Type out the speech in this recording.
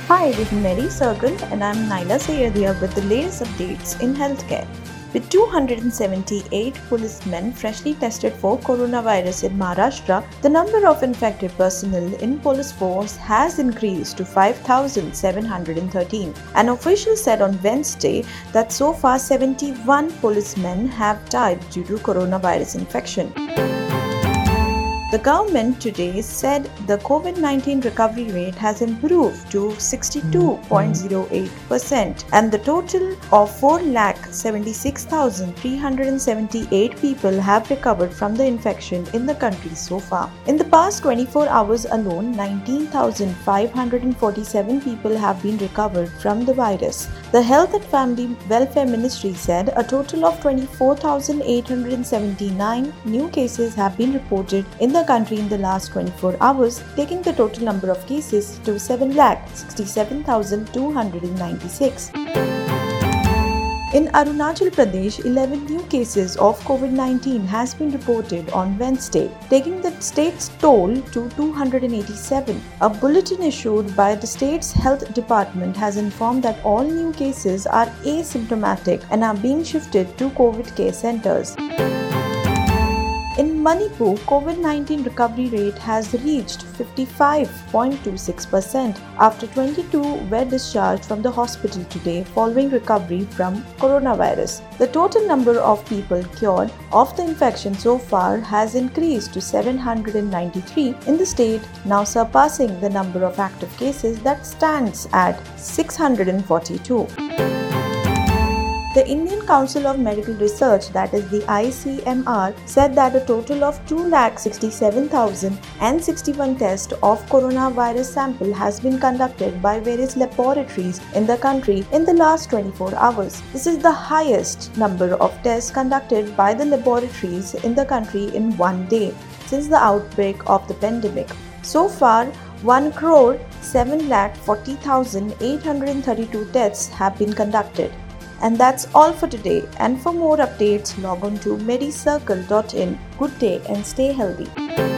Hi, this is Mary Circle and I'm Naila Sayadia with the latest updates in healthcare. With 278 policemen freshly tested for coronavirus in Maharashtra, the number of infected personnel in police force has increased to 5,713. An official said on Wednesday that so far 71 policemen have died due to coronavirus infection. The government today said the COVID-19 recovery rate has improved to 62.08% and the total of 4,76,378 people have recovered from the infection in the country so far. In the past 24 hours alone, 19,547 people have been recovered from the virus. The Health and Family Welfare Ministry said a total of 24,879 new cases have been reported in the country in the last 24 hours, taking the total number of cases to 7,67,296. In Arunachal Pradesh, 11 new cases of COVID-19 has been reported on Wednesday, taking the state's toll to 287. A bulletin issued by the state's health department has informed that all new cases are asymptomatic and are being shifted to COVID care centers. In Manipur, COVID-19 recovery rate has reached 55.26% after 22 were discharged from the hospital today following recovery from coronavirus. The total number of people cured of the infection so far has increased to 793 in the state, now surpassing the number of active cases that stands at 642. The Indian Council of Medical Research, that is the ICMR, said that a total of 2,67,061 tests of coronavirus sample has been conducted by various laboratories in the country in the last 24 hours. This is the highest number of tests conducted by the laboratories in the country in one day since the outbreak of the pandemic. So far, 1,740,832 tests have been conducted. And that's all for today. And for more updates, log on to medicircle.in. Good day and stay healthy.